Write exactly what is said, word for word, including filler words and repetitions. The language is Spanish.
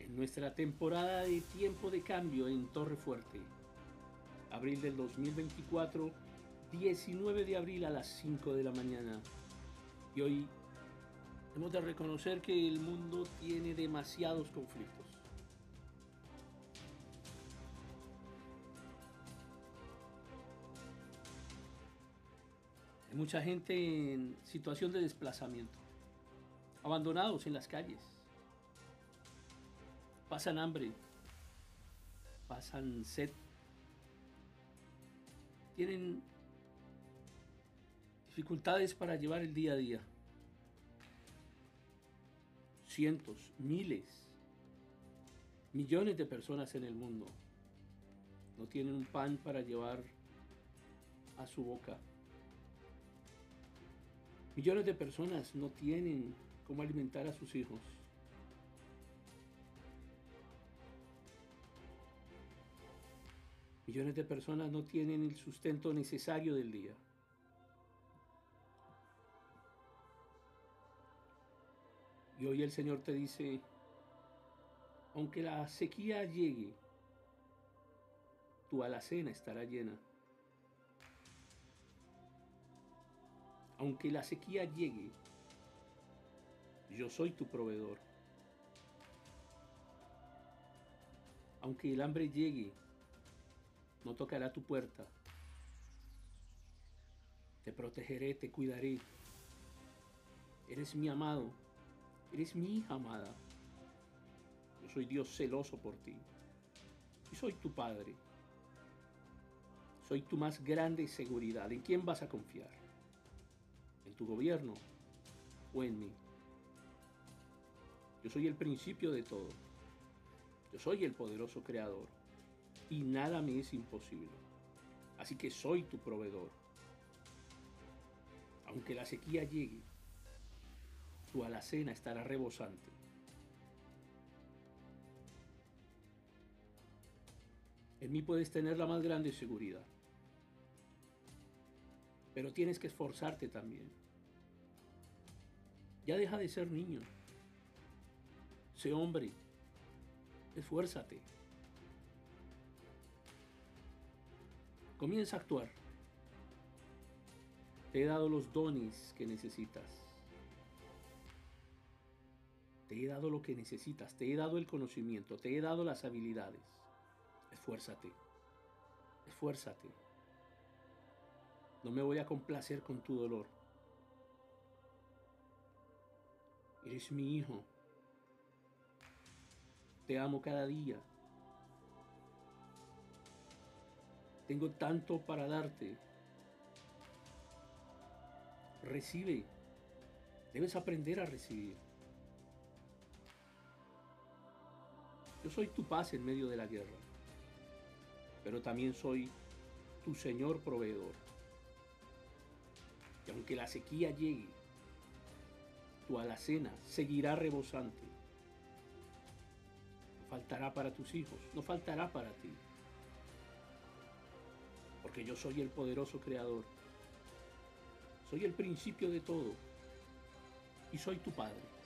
En nuestra temporada de tiempo de cambio en Torre Fuerte, abril del dos mil veinticuatro, diecinueve de abril a las cinco de la mañana. Y hoy hemos de reconocer que el mundo tiene demasiados conflictos. Hay mucha gente en situación de desplazamiento, abandonados en las calles. Pasan hambre, pasan sed, tienen dificultades para llevar el día a día. Cientos, miles, millones de personas en el mundo no tienen un pan para llevar a su boca. Millones de personas no tienen cómo alimentar a sus hijos. Millones de personas no tienen el sustento necesario del día. Y hoy el Señor te dice, aunque la sequía llegue, tu alacena estará llena. Aunque la sequía llegue, yo soy tu proveedor. Aunque el hambre llegue, no tocará tu puerta. Te protegeré, te cuidaré. Eres mi amado, eres mi hija amada. Yo soy Dios celoso por ti. Y soy tu Padre. Soy tu más grande seguridad. ¿En quién vas a confiar? ¿En tu gobierno o en mí? Yo soy el principio de todo. Yo soy el poderoso creador. Y nada me es imposible. Así que soy tu proveedor. Aunque la sequía llegue, tu alacena estará rebosante. En mí puedes tener la más grande seguridad. Pero tienes que esforzarte también. Ya deja de ser niño. Sé hombre. Esfuérzate. Comienza a actuar. Te he dado los dones que necesitas. Te he dado lo que necesitas. Te he dado el conocimiento. Te he dado las habilidades. Esfuérzate. Esfuérzate. No me voy a complacer con tu dolor. Eres mi hijo. Te amo cada día. Tengo tanto para darte. Recibe. Debes aprender a recibir. Yo soy tu paz en medio de la guerra, pero también soy tu Señor proveedor. Y aunque la sequía llegue, tu alacena seguirá rebosante. No faltará para tus hijos, no faltará para ti. Porque yo soy el poderoso creador. Soy el principio de todo. Y soy tu Padre.